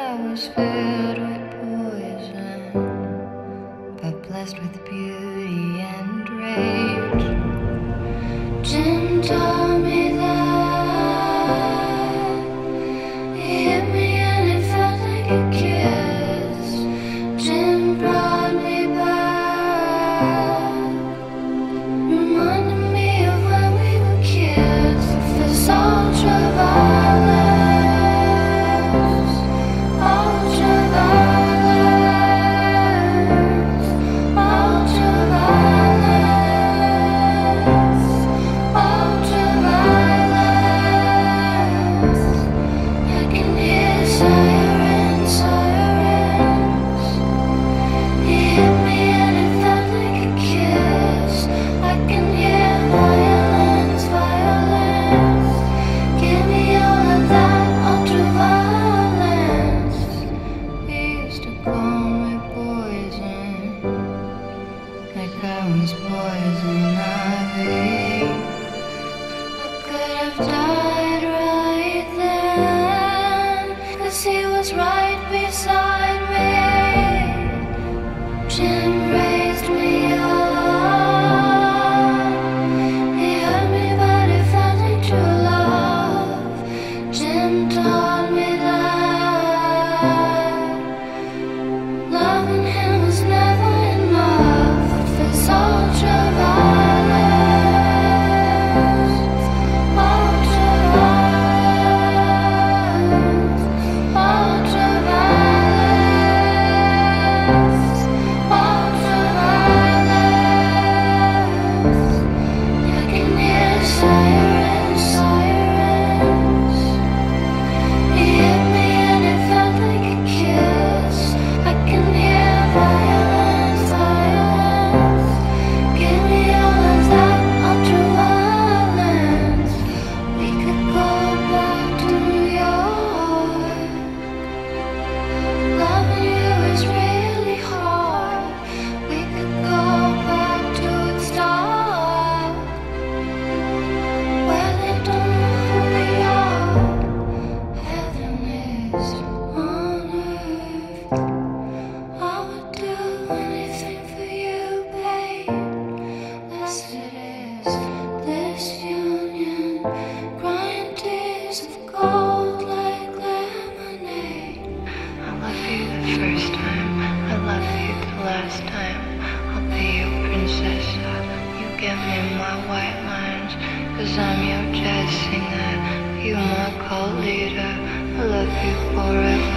I was filled with poison, but blessed with beauty and rage. Jim told me that he hit me and it felt like a kiss. Jim brought me back, reminded me of when we were kids. If it's ultraviolet, was poison ivy. I could have died right then, 'cause he was right beside me. Jim raised me up. He hurt me but it felt like true love. Jim taught me that loving him was never enough. It's ultraviolet, ultraviolet, ultraviolet, ultraviolet. I can hear sirens, sirens. He hit me and it felt like a kiss. I can hear violence, violence. Give me all of that ultraviolence. We could go back to New York. Loving you is really hard. We could go back to Woodstock, where they don't know who we are. Heaven is on earth. I would do anything for you, babe. Blessed is this union, crying tears of gold like lemonade. I love you the first time, I love you the last time. I'll be your princess, you give me my white lines, 'cause I'm your jazz singer, you my cult leader. I love you forever.